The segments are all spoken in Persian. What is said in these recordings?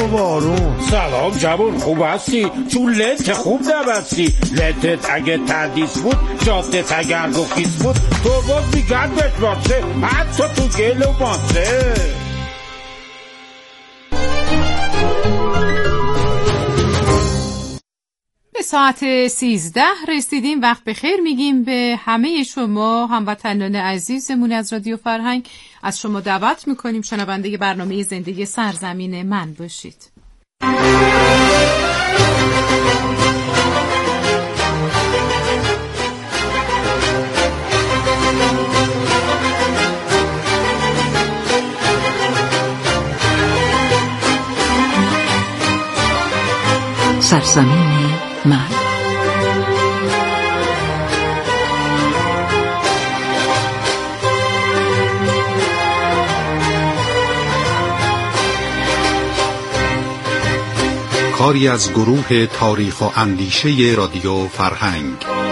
وارون. سلام جوون، خوب هستی؟ چون لنت خوب نبستی. لنتت اگه تندیس بود، جادت اگر گفیس بود، تو باز میگن بشماسه حتی تو گل و ماسه. به ساعت 13 رسیدیم. وقت بخیر میگیم به همه شما هموطنان عزیزمون از رادیو فرهنگ. از شما دعوت میکنیم شنونده برنامه زندگی سرزمین من باشید. سرزمین من. کاری از گروه تاریخ و اندیشه رادیو فرهنگ.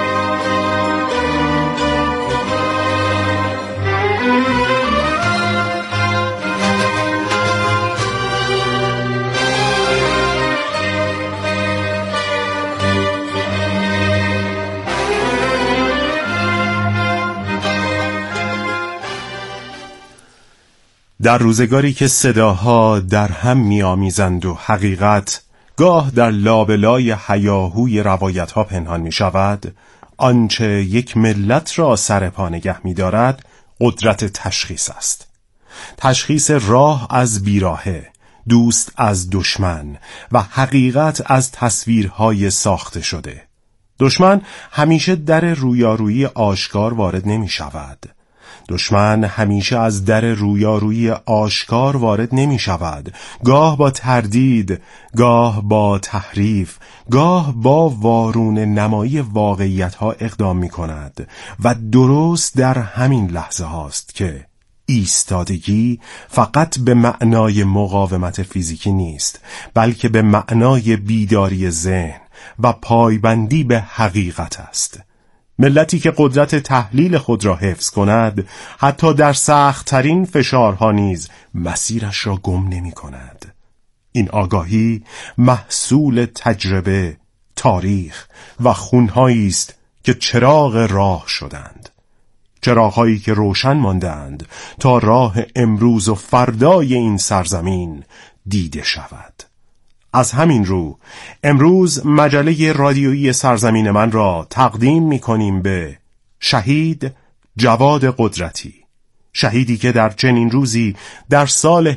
در روزگاری که صداها در هم می‌آمیزند و حقیقت گاه در لابلای هیاهوی روایت‌ها پنهان می‌شود، آنچه یک ملت را سر پا نگه می‌دارد قدرت تشخیص است. تشخیص راه از بیراهه، دوست از دشمن و حقیقت از تصویرهای ساخته شده. دشمن همیشه در رویارویی آشکار وارد نمی‌شود. دشمن همیشه از در رویارویی آشکار وارد نمی شود. گاه با تردید، گاه با تحریف، گاه با وارون نمایی واقعیت ها اقدام می کند و درست در همین لحظه هاست که ایستادگی فقط به معنای مقاومت فیزیکی نیست، بلکه به معنای بیداری ذهن و پایبندی به حقیقت است. ملتی که قدرت تحلیل خود را حفظ کند، حتی در سخت‌ترین فشارها نیز مسیرش را گم نمی کند. این آگاهی محصول تجربه، تاریخ و خونهایی است که چراغ راه شدند. چراغ‌هایی که روشن ماندند تا راه امروز و فردای این سرزمین دیده شود. از همین رو امروز مجله رادیویی سرزمین من را تقدیم می‌کنیم به شهید جواد قدرتی، شهیدی که در چنین روزی در سال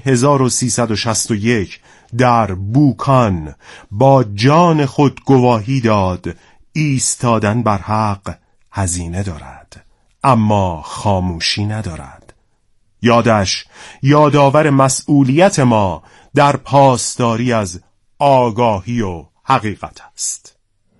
1361 در بوکان با جان خود گواهی داد ایستادن بر حق هزینه دارد، اما خاموشی ندارد. یادش یادآور مسئولیت ما در پاسداری از آگاهی و حقیقت است.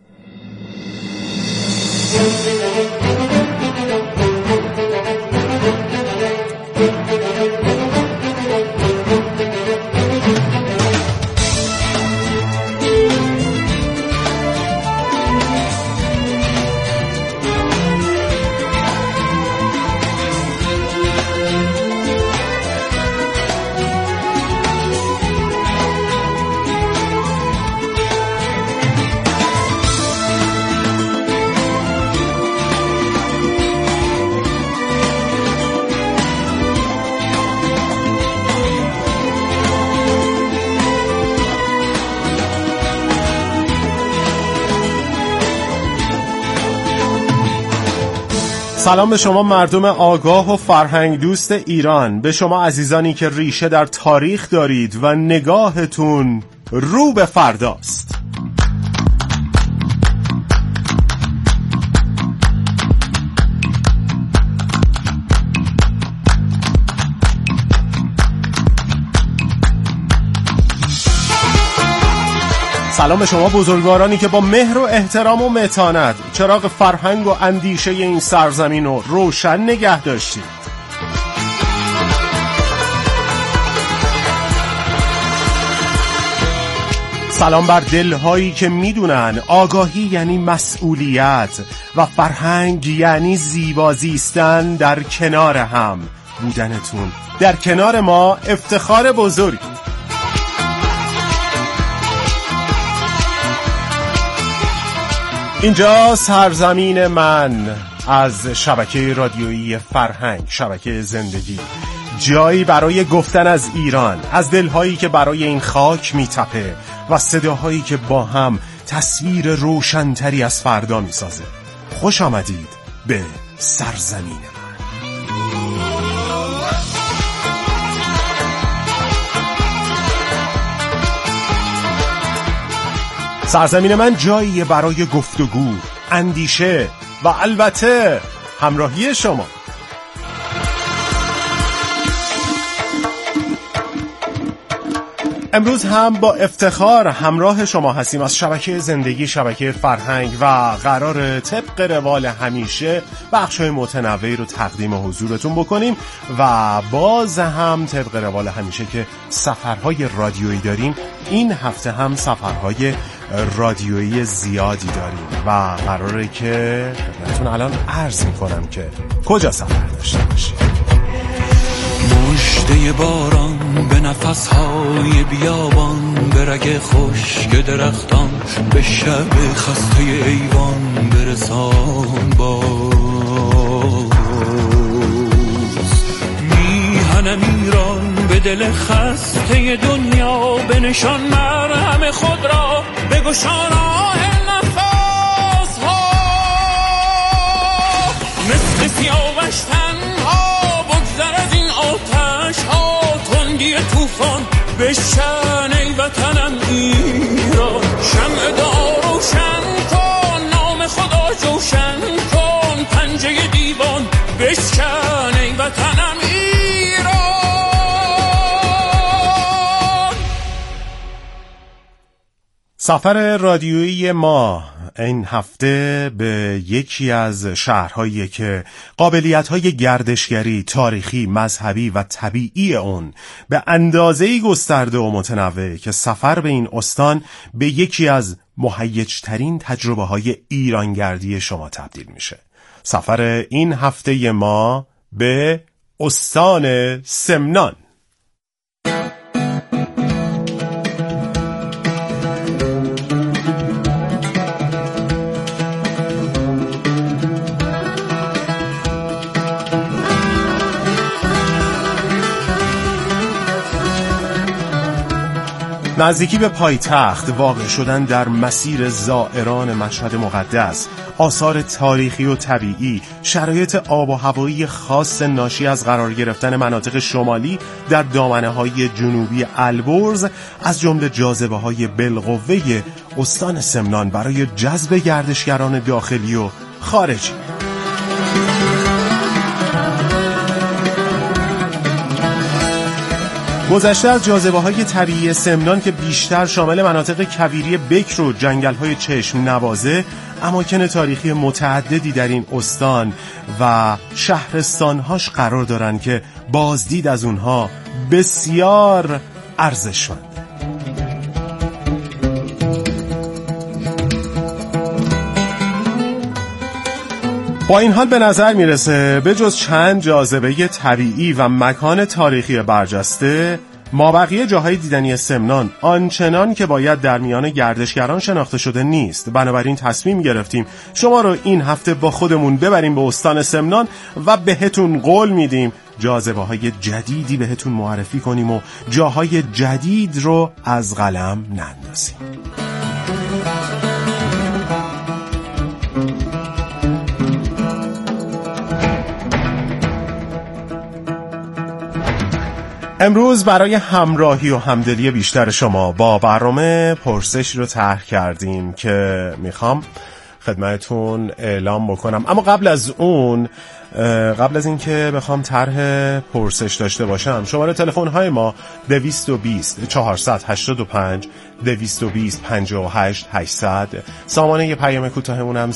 سلام به شما مردم آگاه و فرهنگ دوست ایران، به شما عزیزانی که ریشه در تاریخ دارید و نگاهتون رو به فرداست. سلام به شما بزرگوارانی که با مهر و احترام و متانت چراغ فرهنگ و اندیشه این سرزمین رو روشن نگه داشتید. سلام بر دلهایی که میدونن آگاهی یعنی مسئولیت و فرهنگ یعنی زیبا زیستن در کنار هم بودنتون. در کنار ما افتخار بزرگی. اینجا سرزمین من از شبکه رادیویی فرهنگ، شبکه زندگی، جایی برای گفتن از ایران، از دلهایی که برای این خاک میتپه و صداهایی که با هم تصویر روشنتری از فردا میسازه. خوش آمدید به سرزمین من. سرزمین من جایی برای گفتگو، اندیشه و البته همراهی شما. امروز هم با افتخار همراه شما هستیم از شبکه زندگی، شبکه فرهنگ و قرار طبق روال همیشه بخش‌های متنوعی رو تقدیم حضورتون بکنیم و باز هم طبق روال همیشه که سفرهای رادیویی داریم، این هفته هم سفرهای رادیویی زیادی داریم و قراره که خدمتتون الان عرض میکنم که کجا سفر داشته باشیم. مژده باران به نفسهای بیابان، به رگ خشک درختان، به شب خسته ایوان برسان باز. میهنم ایران به دل خسته دنیا، به نشان مرهم خود را بگشان آه نفس ها. مثل سیاوش تنها بگذر از این آتش ها، تندی طوفان بشکن ای وطنم ایران. شمع دعا روشن کن، نام خدا جوشن کن، پنجه دیوان بشکن ای وطنم ایران. سفر رادیویی ما این هفته به یکی از شهرهایی که قابلیت‌های گردشگری، تاریخی، مذهبی و طبیعی اون به اندازه‌ای گسترده و متنوع که سفر به این استان به یکی از مهیج‌ترین تجربه‌های ایرانگردی شما تبدیل میشه. سفر این هفته ما به استان سمنان. نزدیکی به پایتخت، واقع شدن در مسیر زائران مشهد مقدس، آثار تاریخی و طبیعی، شرایط آب و هوایی خاص ناشی از قرار گرفتن مناطق شمالی در دامنه‌های جنوبی البرز از جمله جاذبه‌های بالقوه استان سمنان برای جذب گردشگران داخلی و خارجی. گذشته از جاذبه‌های طبیعی سمنان که بیشتر شامل مناطق کویری بکر و جنگل‌های چشم نوازه، اماکن تاریخی متعددی در این استان و شهرستان‌هاش قرار دارن که بازدید از اونها بسیار ارزشمند. با این حال به نظر میرسه به جز چند جاذبه طبیعی و مکان تاریخی برجسته، مابقی جاهای دیدنی سمنان آنچنان که باید در میان گردشگران شناخته شده نیست. بنابراین تصمیم گرفتیم شما رو این هفته با خودمون ببریم به استان سمنان و بهتون قول میدیم جاذبه‌های جدیدی بهتون معرفی کنیم و جاهای جدید رو از قلم نندازیم. امروز برای همراهی و همدلی بیشتر شما با برنامه پرسش رو طرح کردیم که میخوام خدمتتون اعلام بکنم. اما قبل از این که بخوام طرح پرسش داشته باشم، شماره تلفن های ما 220 485 220 58 800، سامانه پیام کوتاهمون هم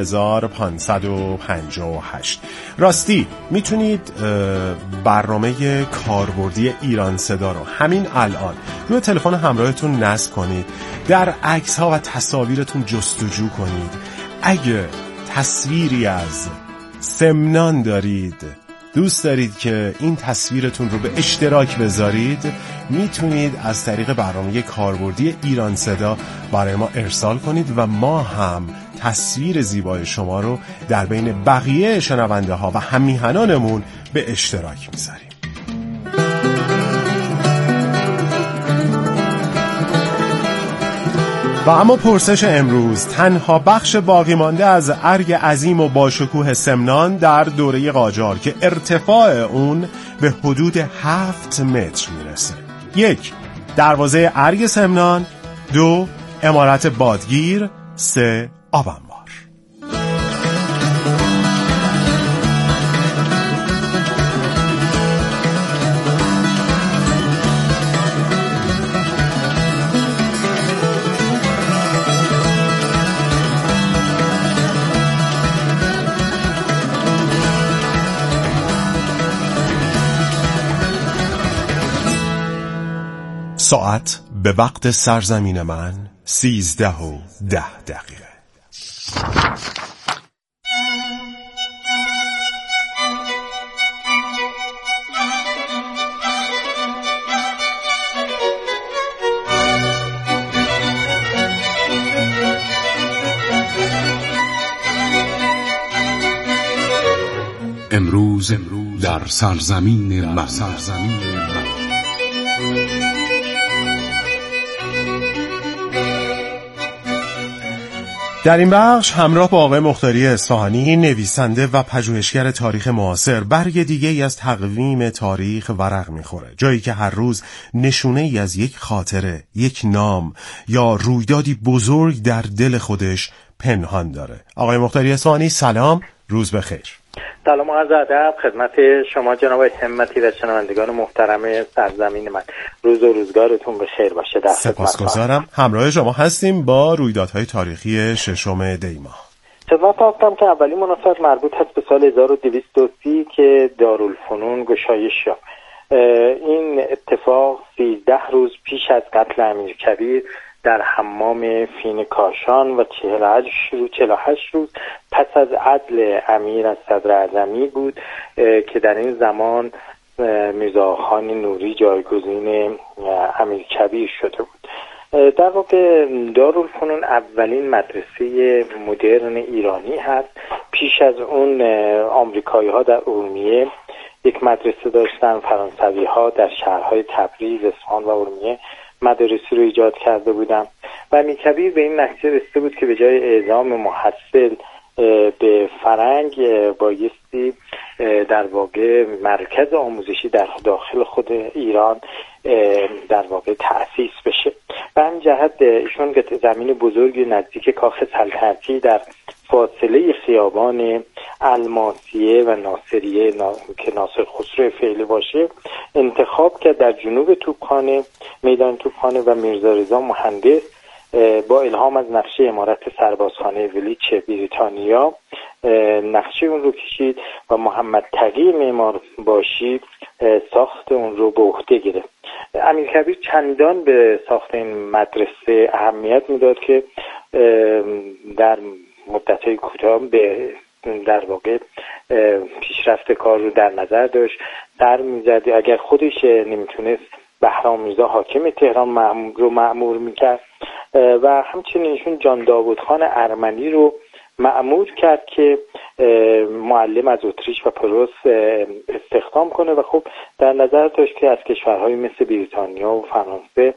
30558. راستی میتونید برنامه کاربردی ایران صدا رو همین الان روی تلفن همراهتون نصب کنید، در عکس ها و تصاویرتون جستجو کنید. اگه تصویری از سمنان دارید دوست دارید که این تصویرتون رو به اشتراک بذارید، میتونید از طریق برنامه کاربردی ایران صدا برای ما ارسال کنید و ما هم تصویر زیبای شما رو در بین بقیه شنونده ها و هممیهنانمون به اشتراک میذاریم. و اما پرسش امروز، تنها بخش باقی مانده از ارگ عظیم و باشکوه سمنان در دوره قاجار که ارتفاع اون به حدود 7 متر میرسه: 1. دروازه ارگ سمنان، 2. عمارت بادگیر، 3. آبانبار. ساعت به وقت سرزمین من 13:10. امروز در سرزمین من. در این بخش همراه با آقای مختاری اصفهانی، نویسنده و پژوهشگر تاریخ معاصر، برگ دیگه‌ای از تقویم تاریخ ورق میخوره، جایی که هر روز نشونه‌ای از یک خاطره، یک نام یا رویدادی بزرگ در دل خودش پنهان داره. آقای مختاری اصفهانی سلام، روز بخیر. سلام و عرض ادب خدمت شما جناب همتی و شنوندگان محترم سرزمین من. روز و روزگارتون بخیر باشه. در سپاسگزارم. همراه شما هستیم با رویدادهای تاریخی 6 دی ماه. خدمت هستم که اولی مناسبت مربوط هست به سال 1230 که دارالفنون گشایش یافت. این اتفاق 13 روز پیش از قتل امیرکبیر در حمام فین کاشان و 48 روز پس از عدل امیر از صدراعظمی بود که در این زمان میرزاخان نوری جایگزین امیرکبیر شده بود. در واقع دارالفنون اولین مدرسه مدرن ایرانی هست. پیش از اون آمریکایی ها در ارومیه یک مدرسه داشتن، فرانسوی ها در شهرهای تبریز، اصفهان و ارومیه مدارسی رو ایجاد کرده بودن و امیرکبیر به این نتیجه رسیده بود که به جای اعزام محصل به فرنگ بایستی در واقع مرکز آموزشی در داخل خود ایران در واقع تأسیس بشه. به همین جهت ایشون زمین بزرگی نزدیک کاخ سلطنتی در فاصله خیابان الماسیه و ناصریه که ناصر خسرو فعلی باشه انتخاب کرد در جنوب توپخانه، میدان توپخانه، و میرزا رضا مهندس با الهام از نقشه عمارت سربازخانه ولیچ بریتانیا نقشه اون رو کشید و محمد تقی معمار باشی ساخت اون رو به عهده گرفت. امیرکبیر چندان به ساخت این مدرسه اهمیت میداد که در مدت‌های کوتاه به در واقع پیشرفت کار رو در نظر داشت، سر میزد. اگر خودش نمیتونست بهرام میرزا حاکم تهران رو مأمور میکرد و همچنین ایشون جان داوود خان ارمنی رو مأمور کرد که معلم از اتریش و پروس استخدام کنه و خب در نظر داشت که از کشورهای مثل بریتانیا و فرانسه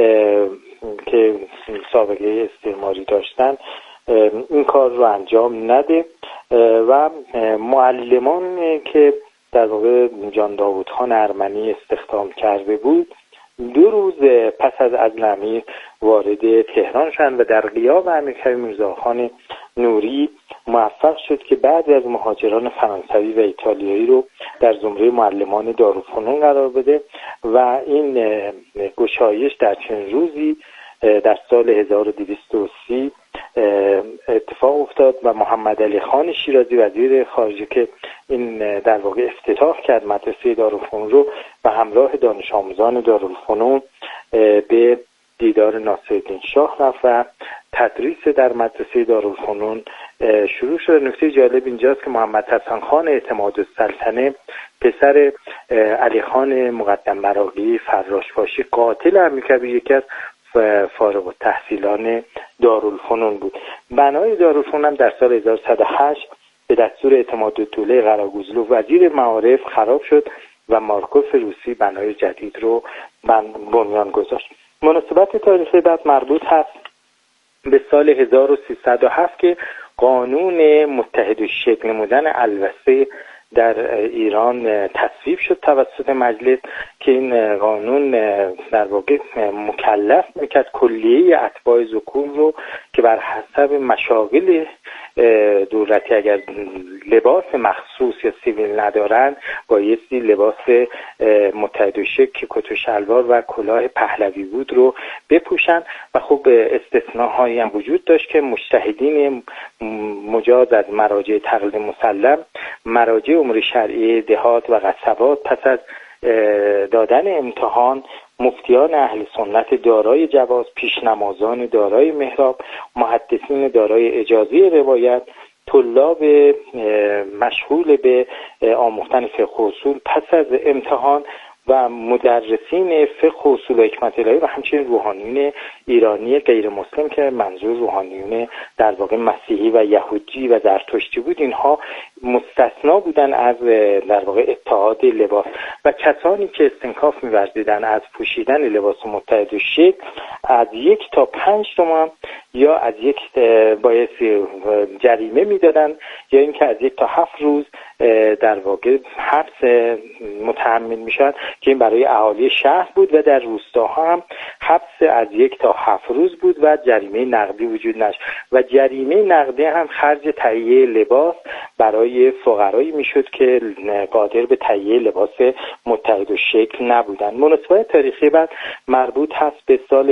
که سابقه استعماری داشتن این کار رو انجام نده و معلمان که در واقع جان داوود خان ارمنی استخدام کرده بود 2 روز پس از عزل امیر وارد تهران شدند و در غیاب امیرکبیر میرزاخان نوری موفق شد که بعضی از مهاجران فرانسوی و ایتالیایی رو در زمره معلمان دارالفنون قرار بده و این گشایش در چند روزی در سال 1230 اتفاق افتاد و محمد علی خان شیرازی وزیر خارجه که این در واقع افتتاح کرد مدرسه دارالفنون رو و همراه دانش آموزان دارالفنون به دیدار ناصرالدین شاه رفت و تدریس در مدرسه دارالفنون شروع شد. نکته جالب اینجاست که محمد حسن خان اعتمادالسلطنه پسر علی خان مقدم مراغی فراشباشی قاتل امیرکبیر یکی از فارغ التحصیلان دارالفنون بود. بنای دارالفنون هم در سال 1108 به دستور اعتمادالدوله قراگوزلو وزیر معارف خراب شد و مارکوف روسی بنای جدید رو بنیان گذاشت. مناسبت تاریخی بعد مربوط هست به سال 1307 که قانون متحدالشکل نمودن الوسه در ایران تصویب شد توسط مجلس که این قانون در واقع مکلف میکرد کلیه اتباع ذکور رو که بر حسب مشاغل دولتی اگر لباس مخصوص یا سیویل ندارن بایستی لباس متحدالشکل کت و شلوار و کلاه پهلوی بود رو بپوشن و خب استثناءهایی هم وجود داشت که مجتهدین مجاز از مراجع تقلید مسلم، مراجع امور شرعی دهات و قصبات پس از دادن امتحان، مفتیان اهل سنت دارای جواز، پیشنمازان دارای محراب، محدثین دارای اجازه روایت، طلاب مشغول به آموختن فقه و اصول پس از امتحان و مدرسین فقه و اصول و حکمت الهی و همچنین روحانیون ایرانی غیر مسلم که منظور روحانیون در واقع مسیحی و یهودی و زرتشتی بود، اینها مستثنا بودن از در واقع اتحاد لباس و کسانی که استنکاف می‌ورزیدن از پوشیدن لباس متحدالشکل از 1 تا 5 تومان یا از بایستی جریمه میدادن یا اینکه از 1 تا 7 روز در واقع حبس متحمل میشد که این برای اهالی شهر بود و در روستاها هم حبس از 1 تا 7 روز بود و جریمه نقدی وجود نداشت و جریمه نقدی هم خرج تهیه لباس برای فقرایی میشد که قادر به تهیه لباس متحدالشکل نبودند. مناسبت تاریخی بعد مربوط هست به سال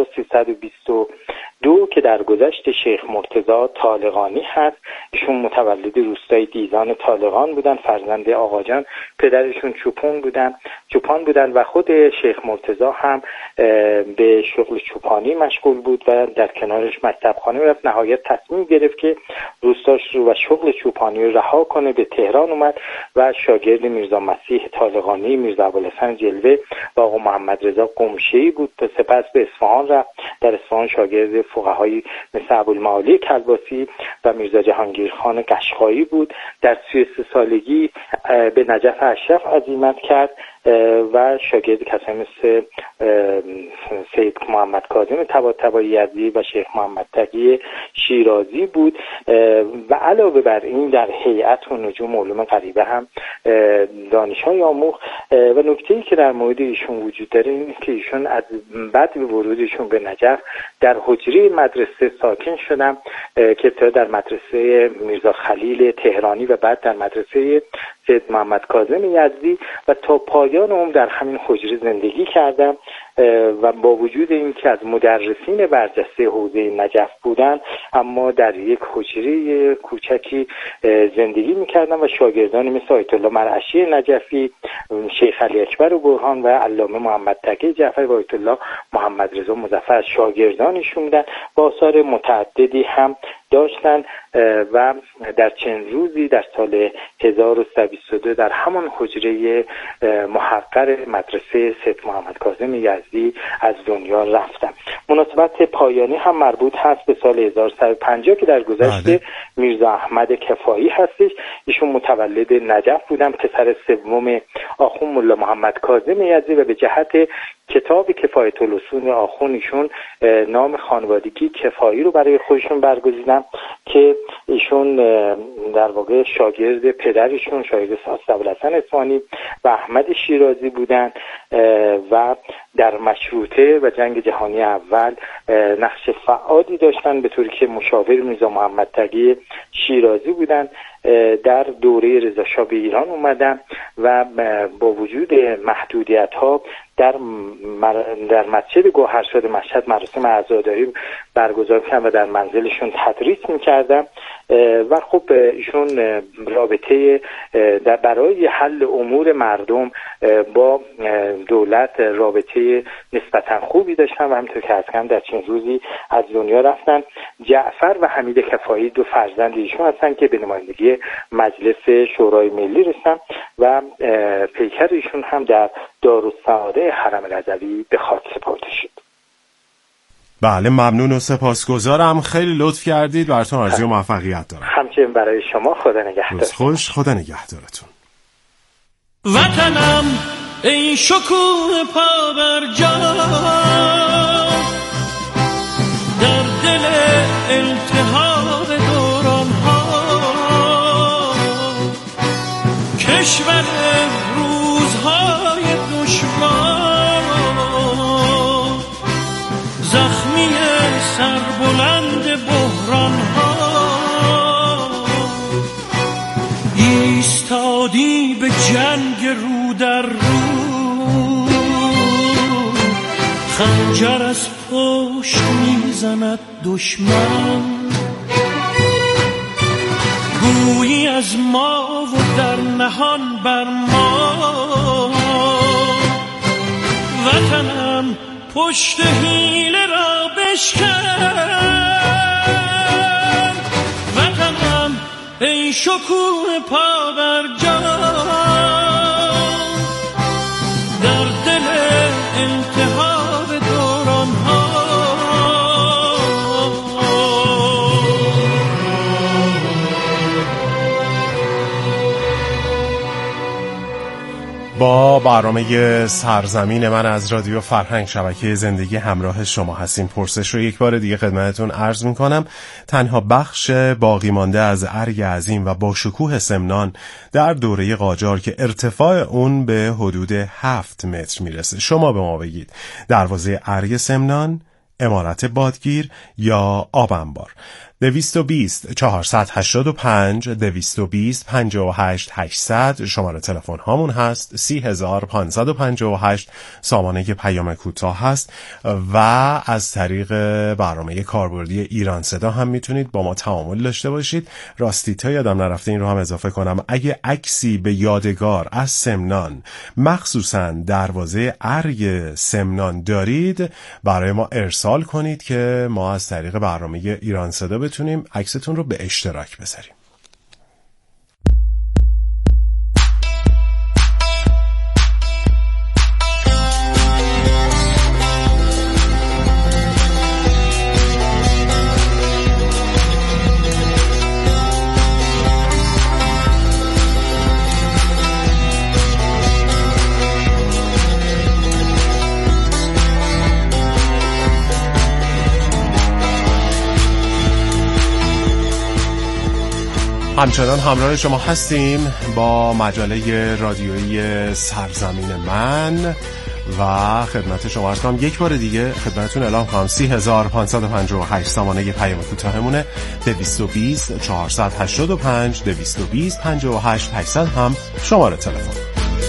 1322 که در گذشت شیخ مرتضی طالقانی هست. ایشون متولد روستای دیزان طالقان بودن، فرزند آقاجان، پدرشون چوپان بودن و خود شیخ مرتضی هم به شغل چوپانی مشغول بود و در کنارش مکتبخانه رفت. نهایت تصمیم گرفت که روستاش رو و شغل چوپانی رو رها کنه، به تهران اومد و شاگرد میرزا مسیح طالقانی، میرزا ابوالحسن جلوه و آقا محمد رضا قمشه‌ای بود. سپس به اصفهان رفت، در اصفهان شاگرد فقهایی مثل ابوالمعالی کلباسی و میرزا جهانگیرخان قشقایی بود. در 33 سالگی به نجف اشرف عزیمت کرد و شاگرد کسانی مثل سید محمد کاظم طباطبایی یزدی و شیخ محمد تقی شیرازی بود و علاوه بر این در هیئت و نجوم علوم غریبه هم دانش‌های آموخت. و نکته‌ای که در مورد ایشون وجود داره اینه که ایشون از بعد به ورودشون به نجف در حجره مدرسه ساکن شدن که ابتدا در مدرسه میرزا خلیل تهرانی و بعد در مدرسه سید محمد کاظم یزدی و تا پایان عمر در همین حجره زندگی کردم و با وجود اینکه از مدرسین برجسته حوزه نجف بودن اما در یک حجره کوچکی زندگی میکردم و شاگردانی مثل آیت الله مرعشی نجفی، شیخ علی اکبر و برهان و علامه محمد تقی جعفری و آیت الله محمد رضا مظفر شاگردانشون بودن و آثار متعددی هم داشتن و در چند روزی در سال 1322 در همان حجره محقر مدرسه سید محمد کاظم یزدی از دنیا رفتن. مناسبت پایانی هم مربوط هست به سال 1150 که در گذشته میرزا احمد کفایی هستش. ایشون متولد نجف بودن، پسر سوم آخوند ملا محمد کاظم یزدی و به جهت کتاب کفایت الاصول آخوند ایشون نام خانوادگی کفایی رو برای خودشون برگزیدن که ایشون در واقع شاگرد پدرشون شاگرد ابوالحسن اصفهانی و احمد شیرازی بودن و در مشروطه و جنگ جهانی اول نقش فعالی داشتن به طوری که مشاور میرزا محمد تقی شیرازی بودن در دوره رضا شاه به ایران اومدم و با وجود محدودیت‌ها در مسجد گوهرشاد مشهد مراسم عزاداری برگزار کردم و در منزلشون تدریس می‌کردم و خب ایشون رابطه برای حل امور مردم با دولت رابطه نسبتاً خوبی داشتن و همونطور که عرض کردم در چند روزی از دنیا رفتن. جعفر و حمید کفایی دو فرزند ایشون هستن که به نمایندگی مجلس شورای ملی رسیدن و پیکر ایشون هم در دارالسعاده حرم رضوی به خاک سپرده شد. بله، ممنون و سپاسگزارم، خیلی لطف کردید. براتون آرزوی موفقیت دارم. همچنین برای شما. خدا نگهدار. خوش، خدا نگهدارتون. وطنم ای شکوه پابرجا در دل التهاب دورانها، کشور روزهای دشوار، زخمی سربلند بحرانها، ایستادی به جنگ رو در رو، خنجر از پشت میزند دشمن، گویی از ما و در نهان بر ما، وطنم پشت حیله را بشکن، وطنم ای شکوه پابرجا در دل التهاب دورانها. با برنامه سرزمین من از رادیو فرهنگ شبکه زندگی همراه شما هستیم. پرسش رو یک بار دیگه خدمتتون عرض میکنم. تنها بخش باقی مانده از ارگ عظیم و با شکوه سمنان در دوره قاجار که ارتفاع اون به حدود 7 متر میرسه، شما به ما بگید دروازه ارگ سمنان، عمارت بادگیر یا آب انبار؟ 220 485 220 58 800 شماره تلفن هامون هست. 30558 سامانه پیام کوتاه هست و از طریق برنامه کاربردی ایران صدا هم میتونید با ما تعامل داشته باشید. راستی تا یادم نرفته این رو هم اضافه کنم، اگه عکسی به یادگار از سمنان مخصوصا دروازه ارگ سمنان دارید برای ما ارسال کنید که ما از طریق برنامه ایران صدا بتونیم عکستون رو به اشتراک بذاریم. همچنان همراه شما هستیم با مجله رادیویی سرزمین من و خدمت شما عرض کنم یک بار دیگه خدمتتون اعلام کنم 30558 سامانه پیام کوتاهمونه. 220 485 220 58 800 هم شماره تلفن.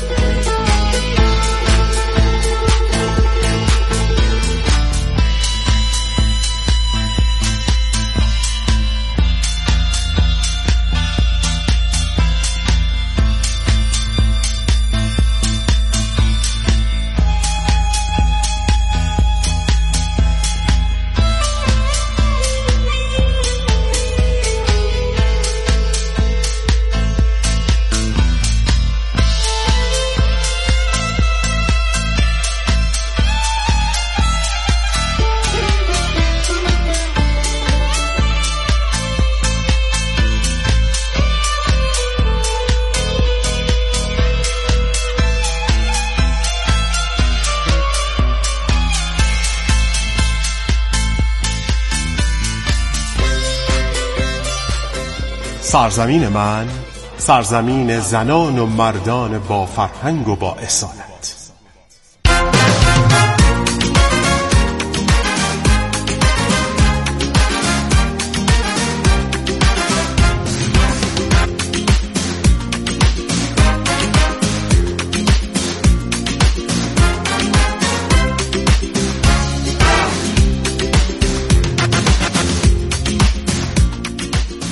سرزمین من، سرزمین زنان و مردان با فرهنگ و با اصالت.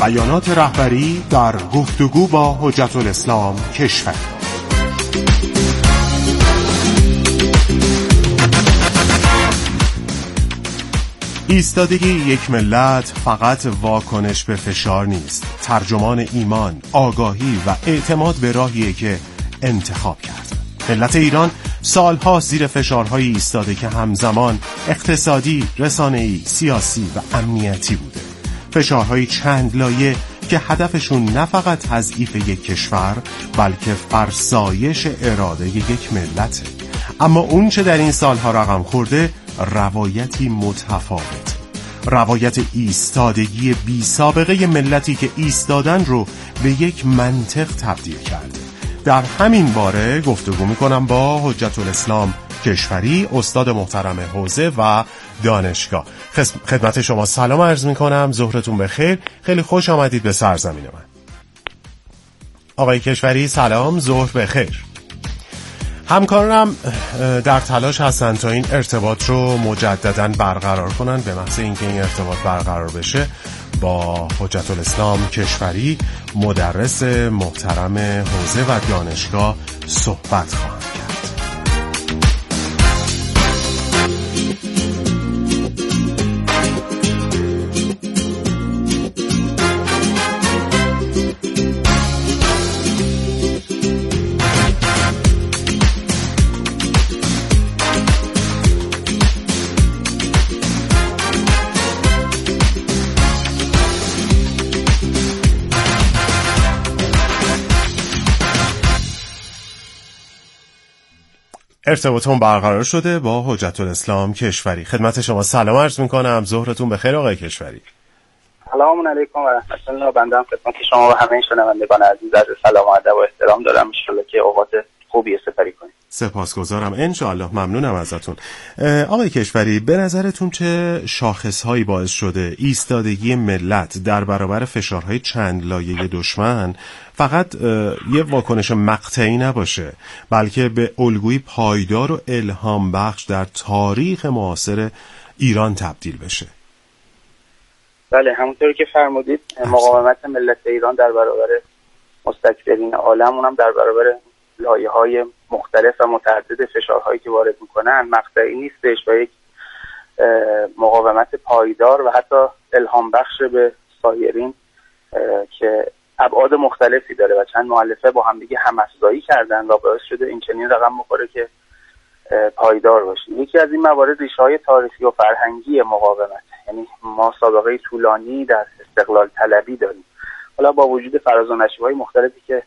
بیانات رهبری در گفتگو با حجت الاسلام کشوری. ایستادگی یک ملت فقط واکنش به فشار نیست، ترجمان ایمان، آگاهی و اعتماد به راهیه که انتخاب کرد. ملت ایران سالها زیر فشارهای ایستاده که همزمان اقتصادی، رسانه‌ای، سیاسی و امنیتی بوده. فشارهای چند لایه که هدفشون نه فقط تضعیف یک کشور بلکه فرسایش اراده یک ملته. اما اون چه در این سالها رقم خورده روایتی متفاوت، روایت ایستادگی بی سابقه ملتی که ایستادن رو به یک منطق تبدیل کرده. در همین باره گفتگو میکنم با حجت الاسلام کشوری، استاد محترم حوزه و دانشگاه. خدمت شما سلام عرض میکنم، ظهرتون بخیر، خیلی خوش آمدید به سرزمین من. آقای کشوری سلام، ظهر بخیر. همکارم در تلاش هستن تا این ارتباط رو مجدداً برقرار کنن. به محض اینکه این ارتباط برقرار بشه با حجت الاسلام کشوری، مدرس محترم حوزه و دانشگاه، صحبت خواهم کرد. ارتباطمون برقرار شده با حجت الاسلام کشوری. خدمت شما سلام عرض میکنم، ظهرتون بخیر آقای کشوری. سلام علیکم و رحمت الله. بنده خدمت شما و همه شنوندگان عزیز عرض سلام و ادب و احترام دارم. ان شاءالله که اوقات خوبی سپری کنید. سپاسگزارم، ان شاءالله. ممنونم ازتون. آقای کشوری، به نظرتون چه شاخصهایی باعث شده ایستادگی ملت در برابر فشارهای چند لایه دشمن فقط یه واکنش مقطعی نباشه، بلکه به الگوی پایدار و الهام بخش در تاریخ معاصر ایران تبدیل بشه؟ بله، همونطوری که فرمودید، مقاومت ملت ایران در برابر مستکبرین عالم، اونم در برابر لایه‌های مختلف و متعدد فشارهایی که وارد میکنن، مقطعی نیستش و یک مقاومت پایدار و حتی الهام بخش به سایرین که ابعاد مختلفی داره و چند مؤلفه با هم دیگه هم‌افزایی کردن و باعث شده این چنین رقم بخوره که پایدار باشه. یکی از این موارد ریشه‌های تاریخی و فرهنگی مقاومت، یعنی ما سابقه طولانی در استقلال طلبی داریم. حالا با وجود فراز و نشیب‌های مختلفی که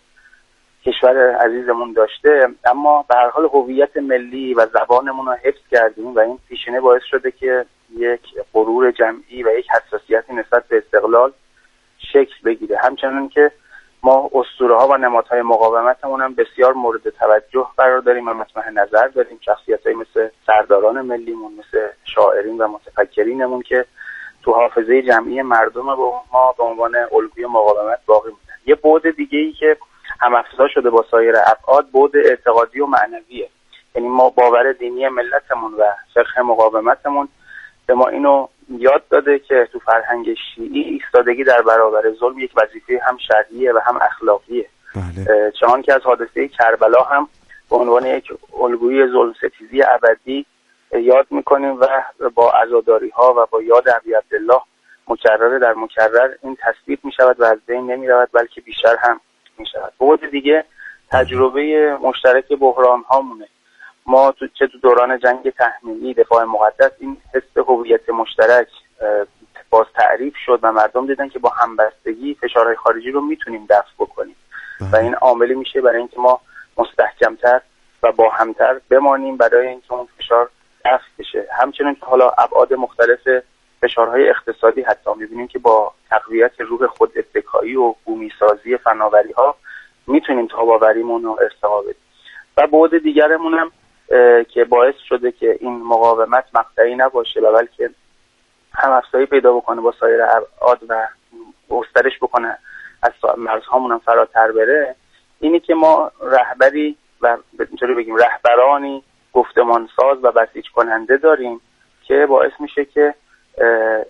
کشور عزیزمون داشته، اما به هر حال هویت ملی و زبانمون رو حفظ کردیم و این پیشینه باعث شده که یک غرور جمعی و یک حساسیتی نسبت به استقلال شکل بگیره. همچنان که ما اسطوره‌ها و نمادهای مقاومتمون هم بسیار مورد توجه قرار داریم و مطمح نظر داریم. شخصیت‌هایی مثل سرداران ملیمون، مثل شاعرین و متفکرینمون که تو حافظه جمعی مردم ما به عنوان الگوی مقاومت باقی موندن. یه بعد دیگه‌ای که هم‌افزا شده با سایر ابعاد، بعد اعتقادی و معنویه. یعنی ما باور دینی ملتمون و فقه مقاومتمون به ما اینو یاد داده که تو فرهنگ شیعی ایستادگی در برابر ظلم یک وظیفه هم شرعیه و هم اخلاقیه. بله. چنان که از حادثه کربلا هم به عنوان یک الگوی ظلم ستیزی ابدی یاد میکنیم و با عزاداری‌ها و با یاد ابی عبدالله مکرر در مکرر این تثبیت میشود و از بین نمیرود، بلکه بیشتر هم میشود. بعد دیگه تجربه مشترک بحران هامونه. ما چه تو دوران جنگ تحمیلی، دفاع مقدس، این حس هویت مشترک باز تعریف شد و مردم دیدن که با همبستگی فشارهای خارجی رو میتونیم دفع بکنیم و این عاملی میشه برای اینکه ما مستحکمتر و با همتر بمانیم برای اینکه اون فشار دفع بشه. همچنین که حالا ابعاد مختلف فشارهای اقتصادی حتی میبینیم که با تقویت روح خود اتکایی و بومیسازی فناوری‌ها میتونیم تاباوریمون رو ارتقا بدیم. و بعد دیگرمون هم که باعث شده که این مقاومت مقطعی نباشه و بلکه هم افزایی پیدا بکنه با سایر ابعاد و گسترش بکنه، از مرزهامون هم فراتر بره، اینی که ما رهبری و اینطوری بگیم رهبرانی گفتمان ساز و بسیج کننده داریم که باعث میشه که این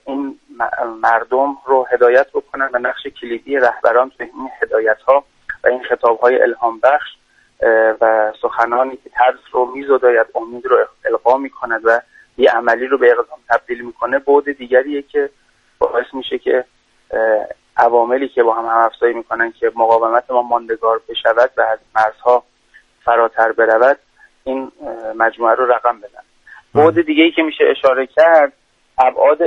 مردم رو هدایت بکنن و نقش کلیدی رهبران تو این هدایت‌ها و این خطاب‌های الهام بخش و سخنانی که ترس رو میزداید، امید رو القا می‌کند و یه عملی رو به اقدام تبدیل می‌کنه، بعد دیگریه که باعث میشه که عواملی که با هم افزایی می‌کنن که مقاومت ما ماندگار بشود و از مرزها فراتر برود، این مجموعه رو رقم بدن. بعد دیگه‌ای که میشه اشاره کرد ابعاد